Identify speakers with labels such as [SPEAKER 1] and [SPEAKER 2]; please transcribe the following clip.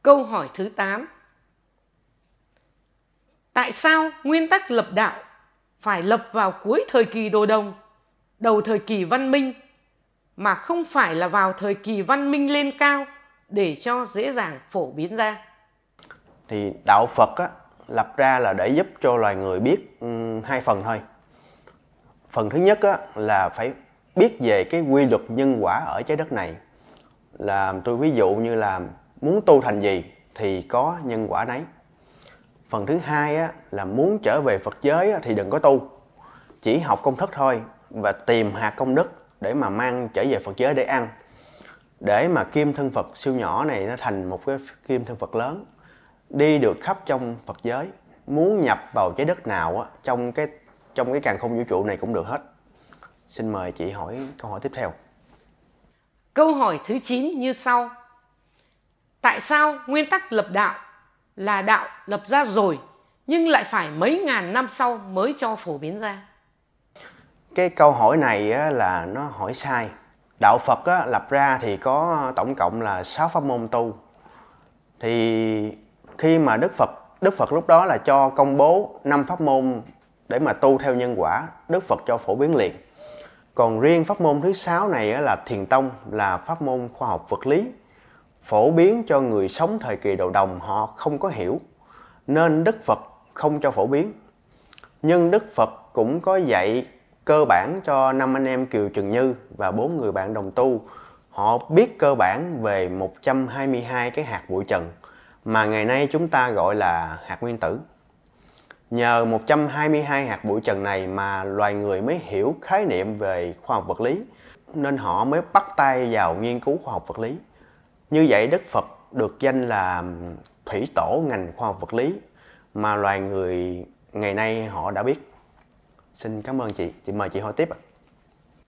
[SPEAKER 1] Câu hỏi thứ 8. Tại sao nguyên tắc lập đạo phải lập vào cuối thời kỳ đồ đồng, đầu thời kỳ văn minh, mà không phải là vào thời kỳ văn minh lên cao để cho dễ dàng phổ biến ra?
[SPEAKER 2] Thì đạo Phật á, lập ra là để giúp cho loài người biết hai phần thôi. Phần thứ nhất á, là phải biết về cái quy luật nhân quả ở trái đất này. Là tôi ví dụ như là muốn tu thành gì thì có nhân quả nấy. Phần thứ hai á, là muốn trở về Phật giới á, thì đừng có tu, chỉ học công thức thôi và tìm hạt công đức để mà mang trở về Phật giới để ăn, để mà kim thân Phật siêu nhỏ này nó thành một cái kim thân Phật lớn, đi được khắp trong Phật giới, muốn nhập vào trái đất nào á, trong cái càn khôn vũ trụ này cũng được hết. Xin mời chị hỏi câu hỏi tiếp theo.
[SPEAKER 1] Câu hỏi thứ 9 như sau. Tại sao nguyên tắc lập đạo là đạo lập ra rồi nhưng lại phải mấy ngàn năm sau mới cho phổ biến ra?
[SPEAKER 2] Cái câu hỏi này á, là nó hỏi sai. Đạo Phật á, lập ra thì có tổng cộng là 6 pháp môn tu. Thì khi mà Đức Phật lúc đó là cho công bố 5 pháp môn để mà tu theo nhân quả, Đức Phật cho phổ biến liền. Còn riêng pháp môn thứ 6 này á, là Thiền Tông, là pháp môn khoa học vật lý, phổ biến cho người sống thời kỳ đầu đồng họ không có hiểu, nên Đức Phật không cho phổ biến. Nhưng Đức Phật cũng có dạy cơ bản cho 5 anh em Kiều Trần Như và 4 người bạn đồng tu. Họ biết cơ bản về 122 cái hạt bụi trần mà ngày nay chúng ta gọi là hạt nguyên tử. Nhờ 122 hạt bụi trần này mà loài người mới hiểu khái niệm về khoa học vật lý, nên họ mới bắt tay vào nghiên cứu khoa học vật lý. Như vậy Đức Phật được danh là thủy tổ ngành khoa học vật lý mà loài người ngày nay họ đã biết. Xin cảm ơn chị mời chị hỏi tiếp ạ.